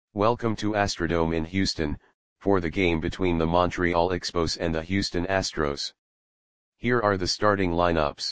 Welcome to Astrodome in Houston, for the game between the Montreal Expos and the Houston Astros. Here are the starting lineups.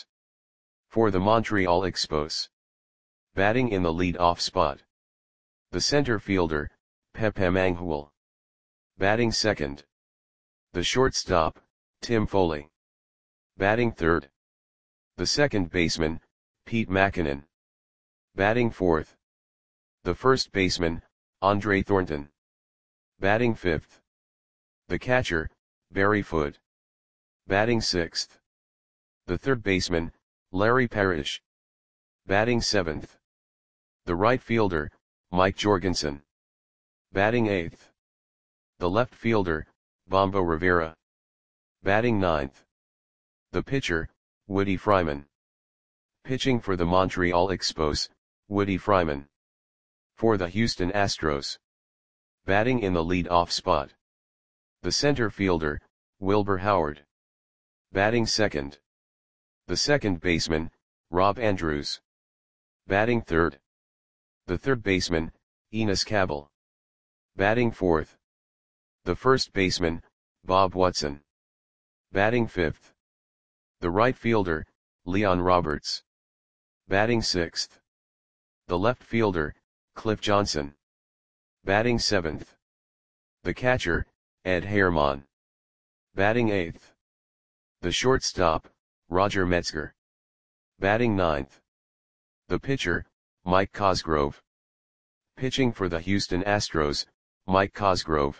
For the Montreal Expos. Batting in the lead-off spot. The center fielder, Pepe Mangual. Batting second. The shortstop, Tim Foley. Batting third. The second baseman, Pete Mackinnon. Batting fourth. The first baseman, Andre Thornton. Batting fifth. The catcher, Barry Foote. Batting sixth. The third baseman, Larry Parrish. Batting seventh. The right fielder, Mike Jorgensen. Batting eighth. The left fielder, Bombo Rivera. Batting ninth. The pitcher, Woody Fryman. Pitching for the Montreal Expos, Woody Fryman. For the Houston Astros. Batting in the lead-off spot. The center fielder, Wilbur Howard. Batting second. The second baseman, Rob Andrews. Batting third. The third baseman, Enos Cabell. Batting fourth. The first baseman, Bob Watson. Batting fifth. The right fielder, Leon Roberts. Batting sixth. The left fielder, Cliff Johnson. Batting seventh. The catcher, Ed Herman. Batting eighth. The shortstop, Roger Metzger. Batting ninth. The pitcher, Mike Cosgrove. Pitching for the Houston Astros, Mike Cosgrove.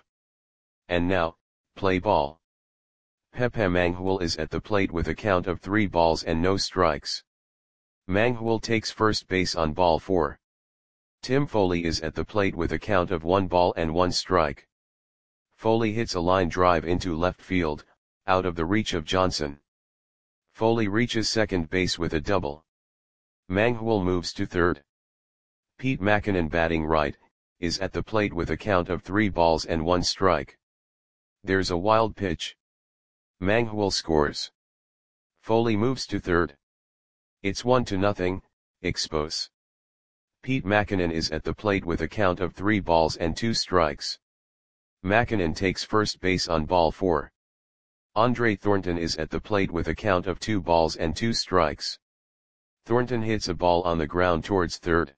And now, play ball. Pepe Mangual is at the plate with a count of 3 balls and no strikes. Mangual takes first base on ball 4. Tim Foley is at the plate with a count of 1 ball and 1 strike. Foley hits a line drive into left field, out of the reach of Johnson. Foley reaches second base with a double. Mangual moves to third. Pete Mackinnon, batting right, is at the plate with a count of 3 balls and 1 strike. There's a wild pitch. Mangual scores. Foley moves to third. It's 1-0, Expos. Pete Mackinnon is at the plate with a count of 3 balls and 2 strikes. Mackinnon takes first base on ball 4. Andre Thornton is at the plate with a count of 2 balls and 2 strikes. Thornton hits a ball on the ground towards third.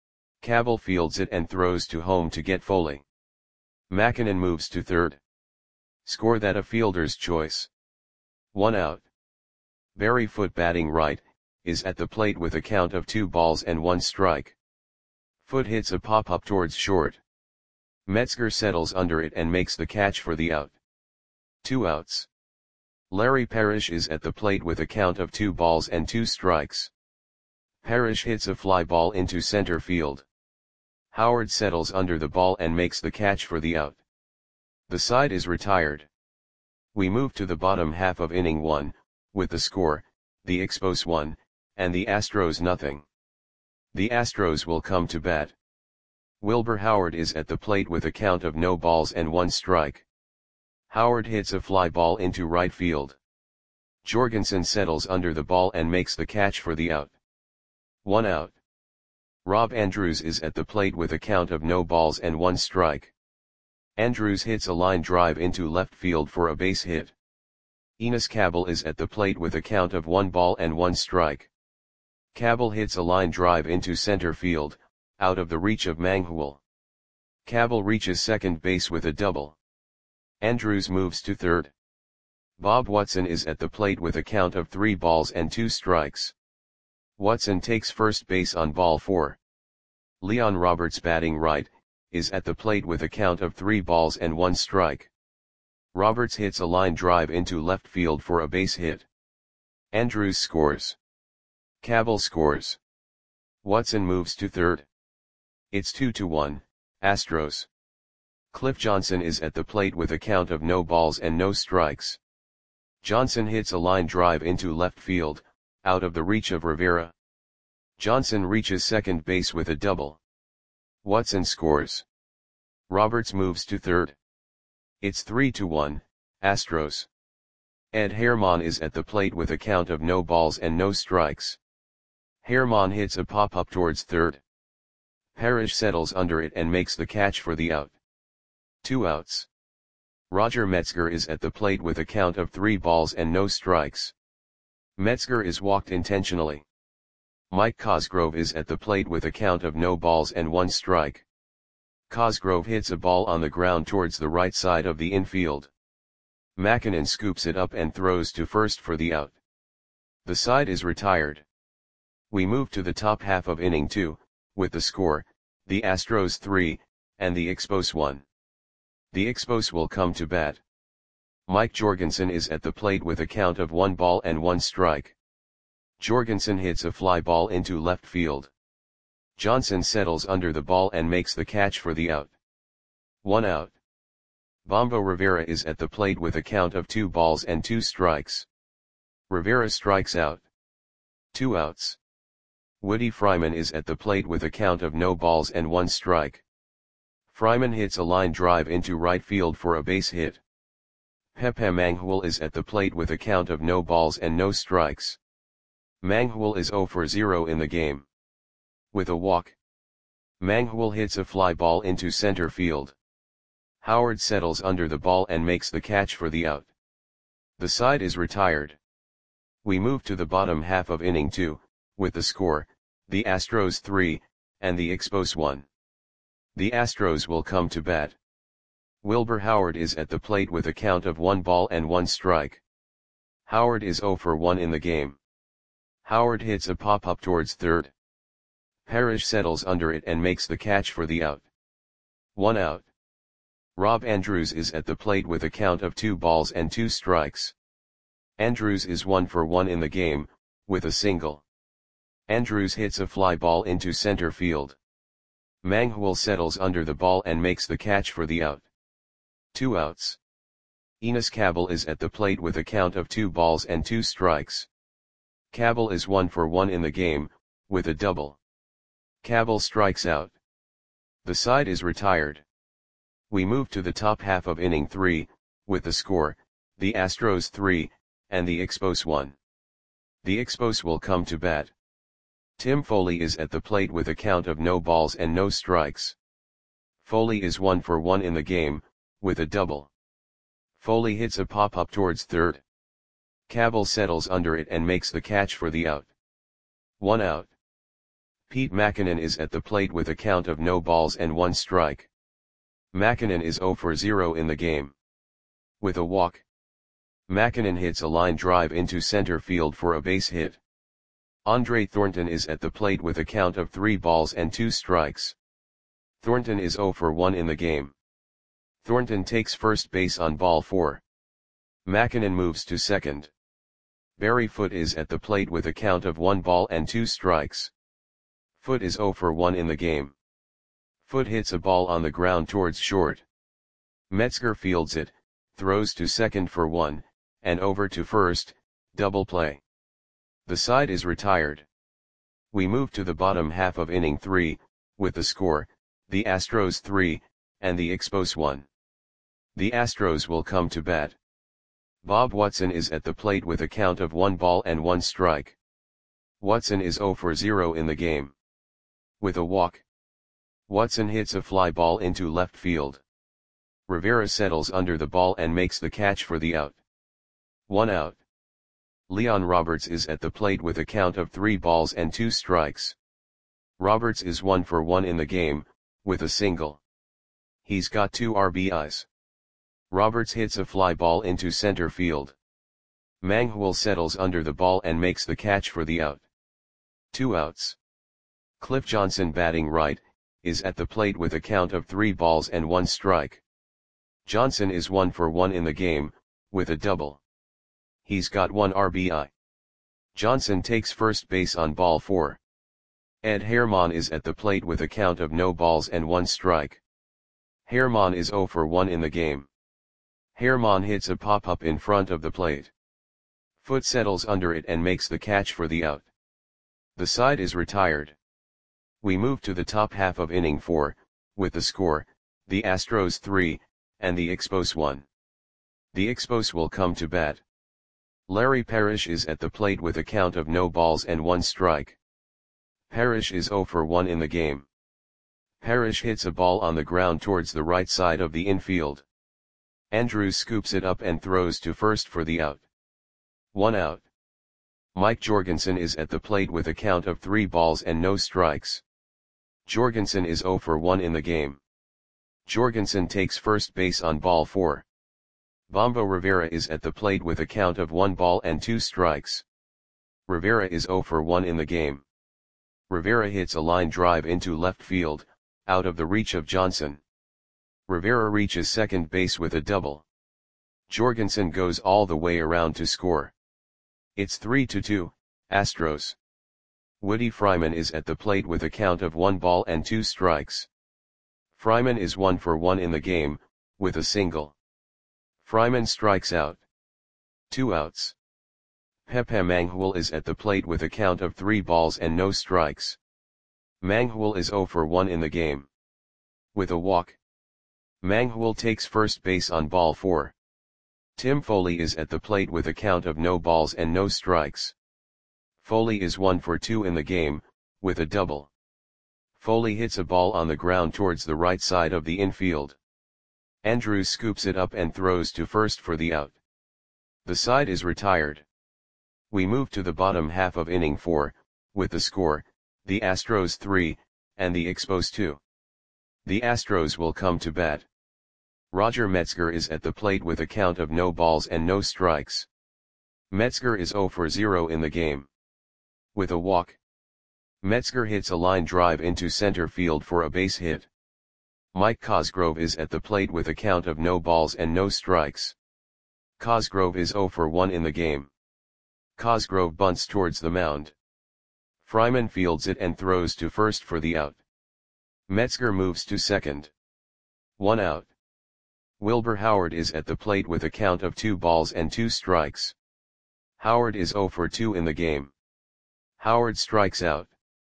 Cabell fields it and throws to home to get Foley. Mackinnon moves to third. Score that a fielder's choice. 1 out. Barry Foote, batting right, is at the plate with a count of 2 balls and 1 strike. Foote hits a pop-up towards short. Metzger settles under it and makes the catch for the out. 2 outs. Larry Parrish is at the plate with a count of 2 balls and 2 strikes. Parrish hits a fly ball into center field. Howard settles under the ball and makes the catch for the out. The side is retired. We move to the bottom half of inning 1, with the score, the Expos 1, and the Astros 0. The Astros will come to bat. Wilbur Howard is at the plate with a count of no balls and 1 strike. Howard hits a fly ball into right field. Jorgensen settles under the ball and makes the catch for the out. 1 out. Rob Andrews is at the plate with a count of no balls and 1 strike. Andrews hits a line drive into left field for a base hit. Enos Cabell is at the plate with a count of 1 ball and 1 strike. Cabell hits a line drive into center field, out of the reach of Mangual. Cabell reaches second base with a double. Andrews moves to third. Bob Watson is at the plate with a count of 3 balls and 2 strikes. Watson takes first base on ball 4. Leon Roberts, batting right, is at the plate with a count of 3 balls and 1 strike. Roberts hits a line drive into left field for a base hit. Andrews scores. Cabell scores. Watson moves to third. It's 2-1, Astros. Cliff Johnson is at the plate with a count of no balls and no strikes. Johnson hits a line drive into left field, out of the reach of Rivera. Johnson reaches second base with a double. Watson scores. Roberts moves to third. It's 3-1, Astros. Ed Herman is at the plate with a count of no balls and no strikes. Herman hits a pop-up towards third. Parrish settles under it and makes the catch for the out. 2 outs. Roger Metzger is at the plate with a count of 3 balls and no strikes. Metzger is walked intentionally. Mike Cosgrove is at the plate with a count of no balls and 1 strike. Cosgrove hits a ball on the ground towards the right side of the infield. Makinen scoops it up and throws to first for the out. The side is retired. We move to the top half of inning 2, with the score, the Astros 3, and the Expos 1. The Expos will come to bat. Mike Jorgensen is at the plate with a count of 1 ball and 1 strike. Jorgensen hits a fly ball into left field. Johnson settles under the ball and makes the catch for the out. 1 out. Bombo Rivera is at the plate with a count of 2 balls and 2 strikes. Rivera strikes out. 2 outs. Woody Fryman is at the plate with a count of no balls and 1 strike. Fryman hits a line drive into right field for a base hit. Pepe Manghul is at the plate with a count of no balls and no strikes. Manghul is 0 for 0 in the game. With a walk. Manghul hits a fly ball into center field. Howard settles under the ball and makes the catch for the out. The side is retired. We move to the bottom half of inning 2, with the score, the Astros 3, and the Expos 1. The Astros will come to bat. Wilbur Howard is at the plate with a count of 1 ball and 1 strike. Howard is 0 for 1 in the game. Howard hits a pop-up towards third. Parrish settles under it and makes the catch for the out. 1 out. Rob Andrews is at the plate with a count of 2 balls and 2 strikes. Andrews is 1 for 1 in the game, with a single. Andrews hits a fly ball into center field. Manghul settles under the ball and makes the catch for the out. 2 outs. Enos Cabell is at the plate with a count of 2 balls and 2 strikes. Cabell is 1 for 1 in the game, with a double. Cabell strikes out. The side is retired. We move to the top half of inning 3, with the score, the Astros 3, and the Expos 1. The Expos will come to bat. Tim Foley is at the plate with a count of no balls and no strikes. Foley is 1 for 1 in the game, with a double. Foley hits a pop-up towards third. Cabell settles under it and makes the catch for the out. 1 out. Pete Makinen is at the plate with a count of no balls and 1 strike. Makinen is 0 for 0 in the game. With a walk. Makinen hits a line drive into center field for a base hit. Andre Thornton is at the plate with a count of 3 balls and 2 strikes. Thornton is 0 for 1 in the game. Thornton takes first base on ball 4. Makinen moves to second. Barry Foote is at the plate with a count of 1 ball and 2 strikes. Foote is 0 for 1 in the game. Foote hits a ball on the ground towards short. Metzger fields it, throws to second for 1, and over to first, double play. The side is retired. We move to the bottom half of inning 3, with the score, the Astros 3, and the Expos 1. The Astros will come to bat. Bob Watson is at the plate with a count of 1 ball and 1 strike. Watson is 0 for 0 in the game. With a walk. Watson hits a fly ball into left field. Rivera settles under the ball and makes the catch for the out. 1 out. Leon Roberts is at the plate with a count of 3 balls and 2 strikes. Roberts is 1 for 1 in the game, with a single. He's got 2 RBIs. Roberts hits a fly ball into center field. Manghul settles under the ball and makes the catch for the out. 2 outs. Cliff Johnson, batting right, is at the plate with a count of 3 balls and 1 strike. Johnson is 1 for 1 in the game, with a double. He's got 1 RBI. Johnson takes first base on ball 4. Ed Herman is at the plate with a count of no balls and 1 strike. Herman is 0 for 1 in the game. Herman hits a pop-up in front of the plate. Foote settles under it and makes the catch for the out. The side is retired. We move to the top half of inning 4, with the score, the Astros 3, and the Expos 1. The Expos will come to bat. Larry Parrish is at the plate with a count of no balls and 1 strike. Parrish is 0 for 1 in the game. Parrish hits a ball on the ground towards the right side of the infield. Andrews scoops it up and throws to first for the out. 1 out. Mike Jorgensen is at the plate with a count of 3 balls and no strikes. Jorgensen is 0 for 1 in the game. Jorgensen takes first base on ball 4. Bombo Rivera is at the plate with a count of 1 ball and 2 strikes. Rivera is 0 for 1 in the game. Rivera hits a line drive into left field, out of the reach of Johnson. Rivera reaches second base with a double. Jorgensen goes all the way around to score. It's 3-2, Astros. Woody Fryman is at the plate with a count of 1 ball and 2 strikes. Fryman is 1 for 1 in the game, with a single. Fryman strikes out. 2 outs. Pepe Manghul is at the plate with a count of 3 balls and no strikes. Manghul is 0 for 1 in the game. With a walk. Manghul takes first base on ball 4. Tim Foley is at the plate with a count of no balls and no strikes. Foley is 1 for 2 in the game, with a double. Foley hits a ball on the ground towards the right side of the infield. Andrews scoops it up and throws to first for the out. The side is retired. We move to the bottom half of inning 4, with the score, the Astros 3, and the Expos 2. The Astros will come to bat. Roger Metzger is at the plate with a count of no balls and no strikes. Metzger is 0 for 0 in the game. With a walk. Metzger hits a line drive into center field for a base hit. Mike Cosgrove is at the plate with a count of no balls and no strikes. Cosgrove is 0 for 1 in the game. Cosgrove bunts towards the mound. Fryman fields it and throws to first for the out. Metzger moves to second. 1 out. Wilbur Howard is at the plate with a count of 2 balls and 2 strikes. Howard is 0 for 2 in the game. Howard strikes out.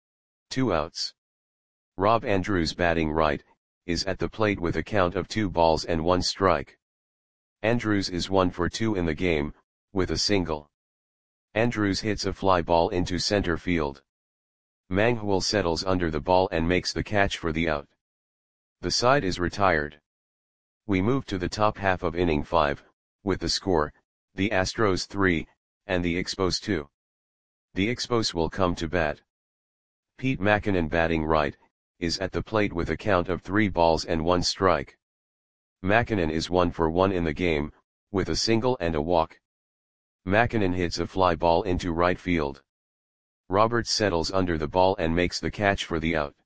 2 outs. Rob Andrews, batting right, is at the plate with a count of 2 balls and 1 strike. Andrews is 1 for 2 in the game, with a single. Andrews hits a fly ball into center field. Manghul settles under the ball and makes the catch for the out. The side is retired. We move to the top half of inning 5, with the score, the Astros 3, and the Expos 2. The Expos will come to bat. Pete Mackinnon, batting right, is at the plate with a count of 3 balls and 1 strike. Mackinnon is 1 for 1 in the game, with a single and a walk. Mackinnon hits a fly ball into right field. Roberts settles under the ball and makes the catch for the out.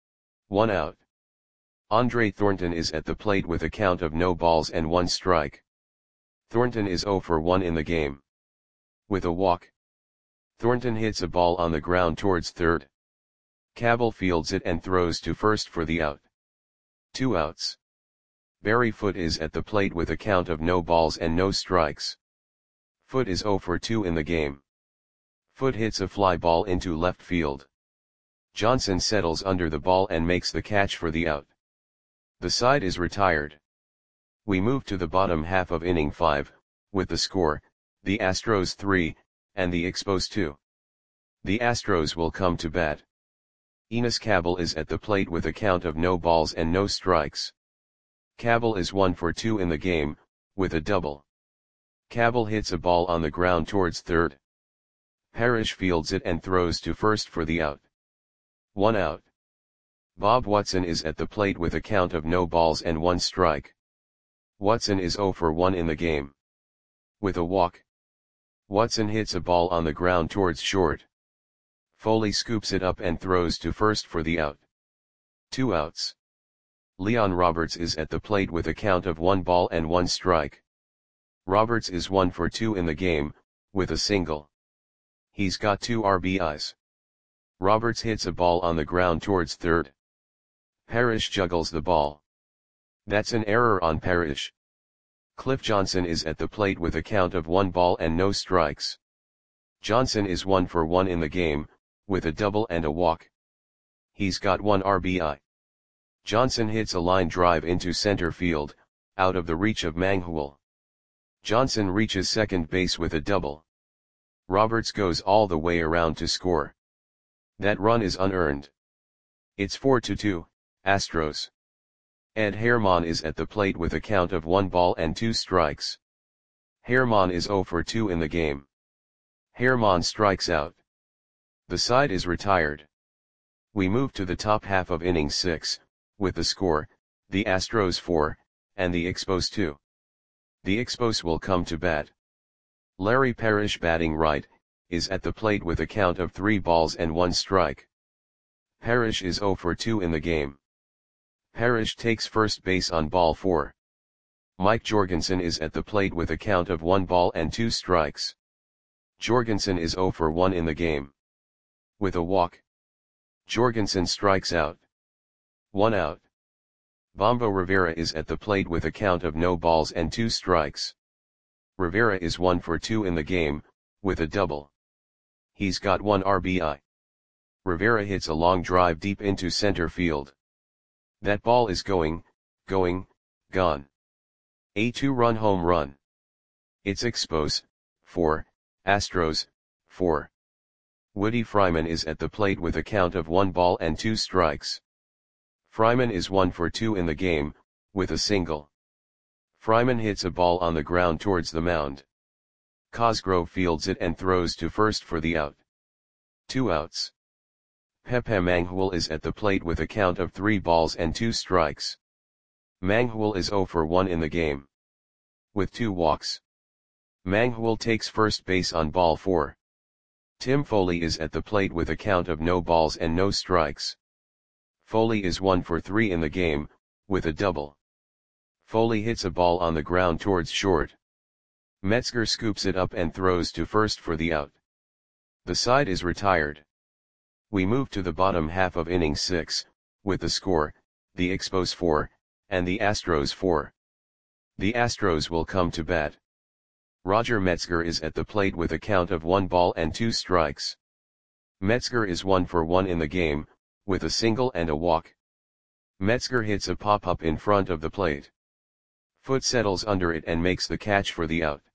1 out. Andre Thornton is at the plate with a count of no balls and 1 strike. Thornton is 0 for 1 in the game. With a walk. Thornton hits a ball on the ground towards third. Cabell fields it and throws to first for the out. 2 outs. Barry Foote is at the plate with a count of no balls and no strikes. Foote is 0 for 2 in the game. Foote hits a fly ball into left field. Johnson settles under the ball and makes the catch for the out. The side is retired. We move to the bottom half of inning 5, with the score, the Astros 3, and the Expos 2. The Astros will come to bat. Enos Cabell is at the plate with a count of no balls and no strikes. Cabell is 1 for 2 in the game, with a double. Cabell hits a ball on the ground towards third. Parrish fields it and throws to first for the out. 1 out. Bob Watson is at the plate with a count of no balls and 1 strike. Watson is 0 for 1 in the game. With a walk. Watson hits a ball on the ground towards short. Foley scoops it up and throws to first for the out. 2 outs. Leon Roberts is at the plate with a count of 1 ball and 1 strike. Roberts is 1 for 2 in the game, with a single. He's got 2 RBIs. Roberts hits a ball on the ground towards third. Parrish juggles the ball. That's an error on Parrish. Cliff Johnson is at the plate with a count of 1 ball and no strikes. Johnson is 1 for 1 in the game, with a double and a walk. He's got 1 RBI. Johnson hits a line drive into center field, out of the reach of Manghul. Johnson reaches second base with a double. Roberts goes all the way around to score. That run is unearned. It's 4-2, Astros. Ed Herman is at the plate with a count of 1 ball and 2 strikes. Herman is 0 for 2 in the game. Herman strikes out. The side is retired. We move to the top half of inning 6, with the score, the Astros 4, and the Expos 2. The Expos will come to bat. Larry Parrish, batting right, is at the plate with a count of 3 balls and 1 strike. Parrish is 0 for 2 in the game. Parrish takes first base on ball 4. Mike Jorgensen is at the plate with a count of 1 ball and 2 strikes. Jorgensen is 0 for 1 in the game. With a walk, Jorgensen strikes out. 1 out. Bombo Rivera is at the plate with a count of no balls and 2 strikes. Rivera is 1 for 2 in the game, with a double. He's got 1 RBI. Rivera hits a long drive deep into center field. That ball is gone. A 2-run home run. It's Expos, 4, Astros, 4. Woody Fryman is at the plate with a count of 1 ball and 2 strikes. Fryman is 1 for 2 in the game, with a single. Fryman hits a ball on the ground towards the mound. Cosgrove fields it and throws to first for the out. 2 outs. Pepe Manghul is at the plate with a count of 3 balls and 2 strikes. Manghul is 0 for 1 in the game. With 2 walks. Manghul takes first base on ball 4. Tim Foley is at the plate with a count of no balls and no strikes. Foley is 1 for 3 in the game, with a double. Foley hits a ball on the ground towards short. Metzger scoops it up and throws to first for the out. The side is retired. We move to the bottom half of inning 6, with the score, the Expos 4, and the Astros 4. The Astros will come to bat. Roger Metzger is at the plate with a count of 1 ball and 2 strikes. Metzger is 1 for 1 in the game, with a single and a walk. Metzger hits a pop-up in front of the plate. Foot settles under it and makes the catch for the out.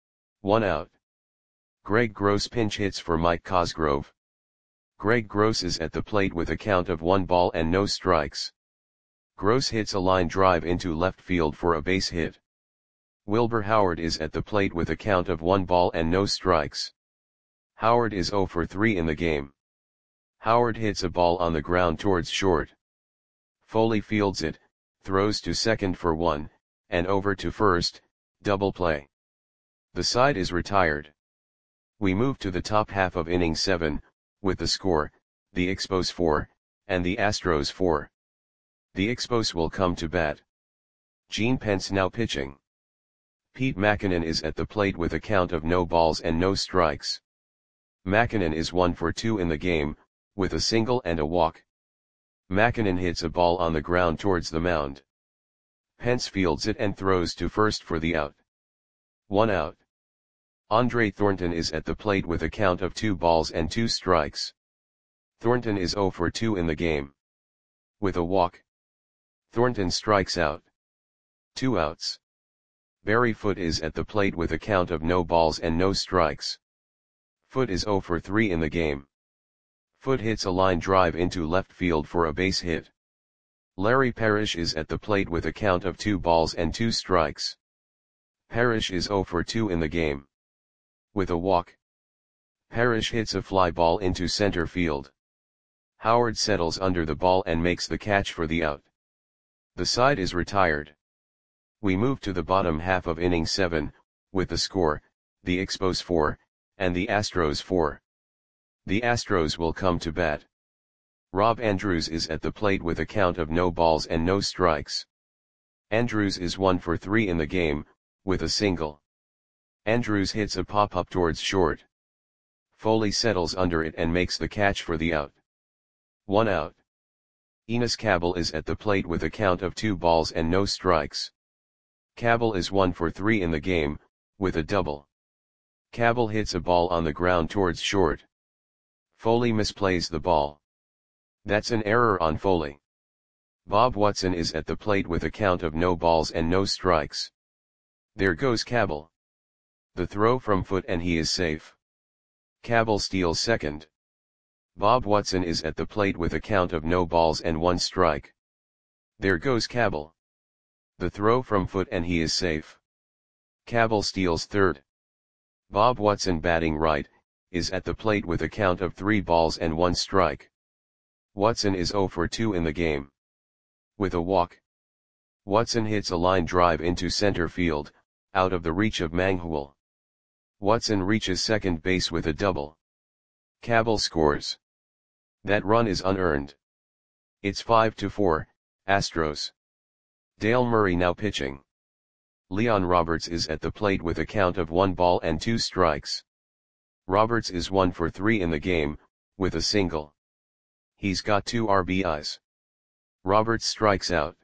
1 out. Greg Gross pinch hits for Mike Cosgrove. Greg Gross is at the plate with a count of 1 ball and no strikes. Gross hits a line drive into left field for a base hit. Wilbur Howard is at the plate with a count of 1 ball and no strikes. Howard is 0 for 3 in the game. Howard hits a ball on the ground towards short. Foley fields it, throws to second for 1, and over to first, double play. The side is retired. We move to the top half of inning 7, with the score, the Expos 4, and the Astros 4. The Expos will come to bat. Gene Pence now pitching. Pete Mackinnon is at the plate with a count of no balls and no strikes. Mackinnon is 1 for 2 in the game, with a single and a walk. Mackinnon hits a ball on the ground towards the mound. Pence fields it and throws to first for the out. 1 out. Andre Thornton is at the plate with a count of 2 balls and 2 strikes. Thornton is 0 for 2 in the game. With a walk, Thornton strikes out. 2 outs. Barry Foote is at the plate with a count of no balls and no strikes. Foote is 0 for 3 in the game. Foote hits a line drive into left field for a base hit. Larry Parrish is at the plate with a count of 2 balls and 2 strikes. Parrish is 0 for 2 in the game. With a walk, Parrish hits a fly ball into center field. Howard settles under the ball and makes the catch for the out. The side is retired. We move to the bottom half of inning 7, with the score, the Expos 4, and the Astros 4. The Astros will come to bat. Rob Andrews is at the plate with a count of no balls and no strikes. Andrews is 1 for 3 in the game, with a single. Andrews hits a pop-up towards short. Foley settles under it and makes the catch for the out. 1 out. Enos Cabell is at the plate with a count of 2 balls and no strikes. Cabell is 1 for 3 in the game, with a double. Cabell hits a ball on the ground towards short. Foley misplays the ball. That's an error on Foley. Bob Watson is at the plate with a count of no balls and no strikes. There goes Cabell. The throw from Foote and he is safe. Cabell steals second. Bob Watson is at the plate with a count of no balls and 1 strike. There goes Cabell. The throw from foot and he is safe. Cabell steals third. Bob Watson batting right, is at the plate with a count of 3 balls and 1 strike. Watson is 0 for 2 in the game. With a walk. Watson hits a line drive into center field, out of the reach of Manghul. Watson reaches second base with a double. Cabell scores. That run is unearned. It's 5-4, Astros. Dale Murray now pitching. Leon Roberts is at the plate with a count of 1 ball and 2 strikes. Roberts is 1 for 3 in the game, with a single. He's got 2 RBIs. Roberts strikes out.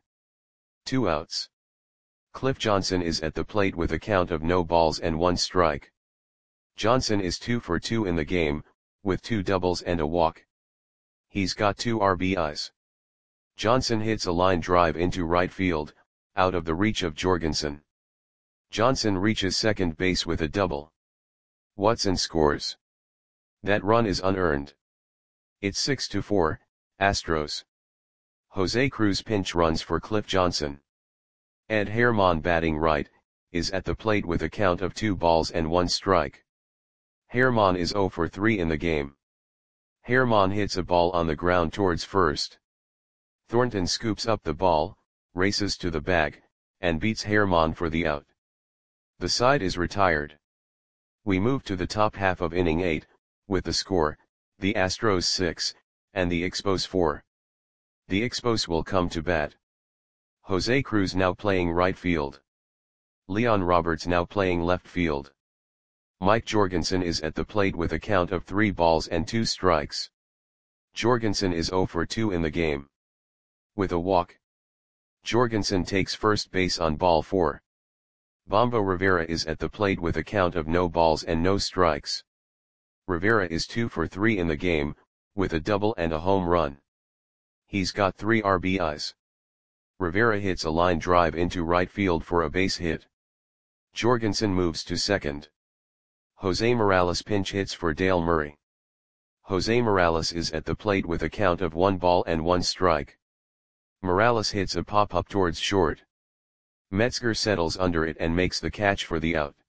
2 outs. Cliff Johnson is at the plate with a count of no balls and 1 strike. Johnson is 2 for 2 in the game, with 2 doubles and a walk. He's got 2 RBIs. Johnson hits a line drive into right field, out of the reach of Jorgensen. Johnson reaches second base with a double. Watson scores. That run is unearned. It's 6-4, Astros. Jose Cruz pinch runs for Cliff Johnson. Ed Herman batting right, is at the plate with a count of 2 balls and 1 strike. Herman is 0 for 3 in the game. Herman hits a ball on the ground towards first. Thornton scoops up the ball, races to the bag, and beats Herman for the out. The side is retired. We move to the top half of inning 8, with the score, the Astros 6, and the Expos 4. The Expos will come to bat. Jose Cruz now playing right field. Leon Roberts now playing left field. Mike Jorgensen is at the plate with a count of 3 balls and 2 strikes. Jorgensen is 0 for 2 in the game. With a walk. Jorgensen takes first base on ball 4. Bombo Rivera is at the plate with a count of no balls and no strikes. Rivera is 2 for 3 in the game, with a double and a home run. He's got 3 RBIs. Rivera hits a line drive into right field for a base hit. Jorgensen moves to second. Jose Morales pinch hits for Dale Murray. Jose Morales is at the plate with a count of 1 ball and 1 strike. Morales hits a pop-up towards short. Metzger settles under it and makes the catch for the out.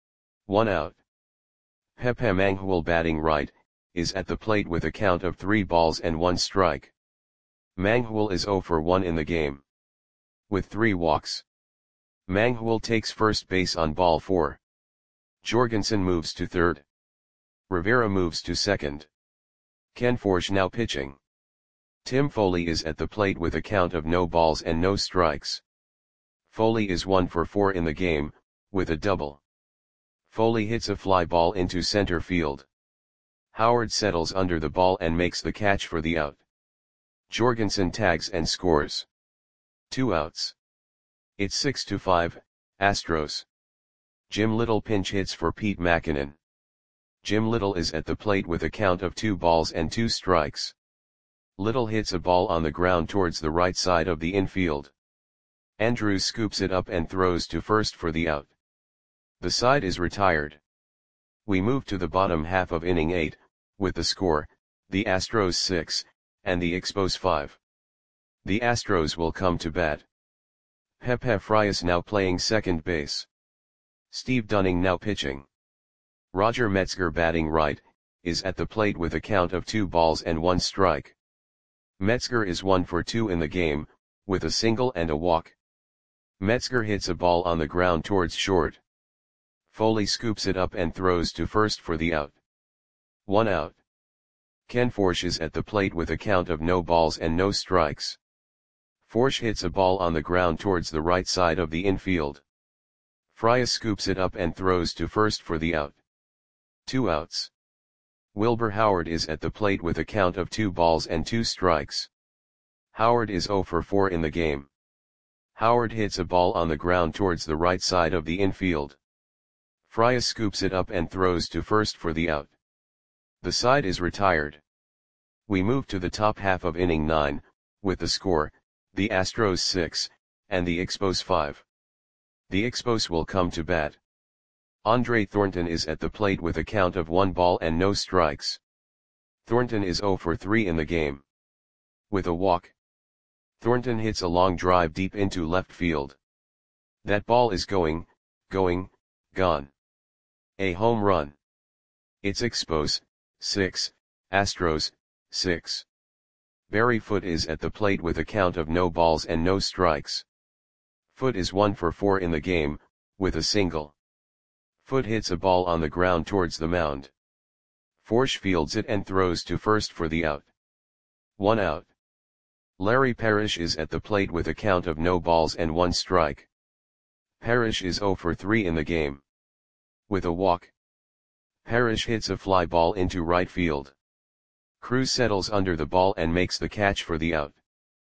1 out. Pepe Manghul batting right, is at the plate with a count of 3 balls and 1 strike. Manghul is 0 for 1 in the game. With 3 walks. Manghul takes first base on ball 4. Jorgensen moves to third. Rivera moves to second. Ken Forsch now pitching. Tim Foley is at the plate with a count of no balls and no strikes. Foley is 1 for 4 in the game, with a double. Foley hits a fly ball into center field. Howard settles under the ball and makes the catch for the out. Jorgensen tags and scores. 2 outs. It's 6-5, Astros. Jim Little pinch hits for Pete Mackinnon. Jim Little is at the plate with a count of 2 balls and 2 strikes. Little hits a ball on the ground towards the right side of the infield. Andrews scoops it up and throws to first for the out. The side is retired. We move to the bottom half of inning 8, with the score, the Astros 6, and the Expos 5. The Astros will come to bat. Pepe Frias now playing second base. Steve Dunning now pitching. Roger Metzger batting right, is at the plate with a count of 2 balls and 1 strike. Metzger is 1 for 2 in the game, with a single and a walk. Metzger hits a ball on the ground towards short. Foley scoops it up and throws to first for the out. 1 out. Ken Forsch is at the plate with a count of no balls and no strikes. Forsch hits a ball on the ground towards the right side of the infield. Frias scoops it up and throws to first for the out. 2 outs. Wilbur Howard is at the plate with a count of 2 balls and 2 strikes. Howard is 0 for 4 in the game. Howard hits a ball on the ground towards the right side of the infield. Frias scoops it up and throws to first for the out. The side is retired. We move to the top half of inning 9, with the score, the Astros 6, and the Expos 5. The Expos will come to bat. Andre Thornton is at the plate with a count of 1 ball and no strikes. Thornton is 0 for 3 in the game. With a walk. Thornton hits a long drive deep into left field. That ball is going, gone. A home run. It's Expos, 6, Astros, 6. Barry Foote is at the plate with a count of no balls and no strikes. Foote is 1 for 4 in the game, with a single. Foote hits a ball on the ground towards the mound. Forsch fields it and throws to first for the out. 1 out. Larry Parrish is at the plate with a count of no balls and 1 strike. Parrish is 0 for 3 in the game. With a walk. Parrish hits a fly ball into right field. Cruz settles under the ball and makes the catch for the out.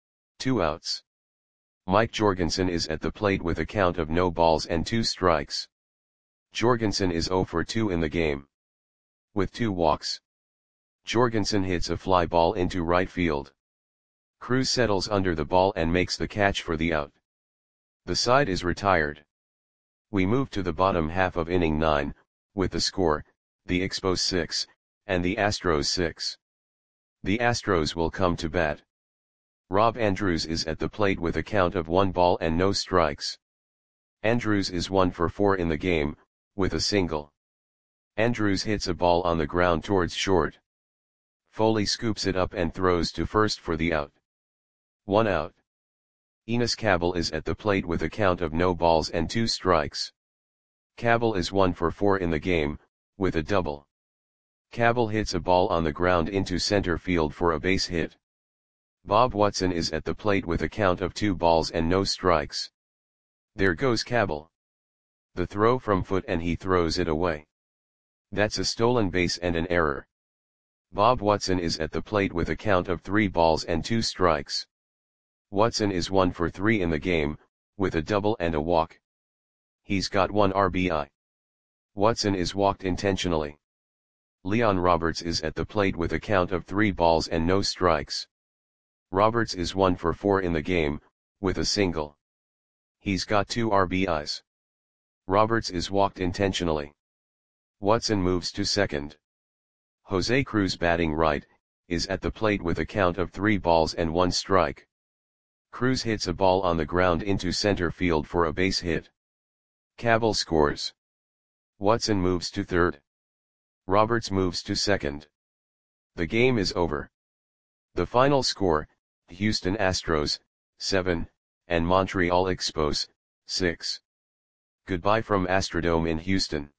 2 outs. Mike Jorgensen is at the plate with a count of no balls and 2 strikes. Jorgensen is 0 for 2 in the game. With 2 walks. Jorgensen hits a fly ball into right field. Cruz settles under the ball and makes the catch for the out. The side is retired. We move to the bottom half of inning 9, with the score, the Expos 6, and the Astros 6. The Astros will come to bat. Rob Andrews is at the plate with a count of 1 ball and no strikes. Andrews is 1 for 4 in the game, with a single. Andrews hits a ball on the ground towards short. Foley scoops it up and throws to first for the out. 1 out. Enos Cabell is at the plate with a count of no balls and 2 strikes. Cabell is 1 for 4 in the game, with a double. Cabell hits a ball on the ground into center field for a base hit. Bob Watson is at the plate with a count of 2 balls and no strikes. There goes Cabell. The throw from Foote and he throws it away. That's a stolen base and an error. Bob Watson is at the plate with a count of 3 balls and 2 strikes. Watson is 1 for 3 in the game, with a double and a walk. He's got 1 RBI. Watson is walked intentionally. Leon Roberts is at the plate with a count of 3 balls and no strikes. Roberts is 1 for 4 in the game, with a single. He's got 2 RBIs. Roberts is walked intentionally. Watson moves to second. Jose Cruz, batting right, is at the plate with a count of 3 balls and 1 strike. Cruz hits a ball on the ground into center field for a base hit. Cabell scores. Watson moves to third. Roberts moves to second. The game is over. The final score, Houston Astros, 7, and Montreal Expos, 6. Goodbye from Astrodome in Houston.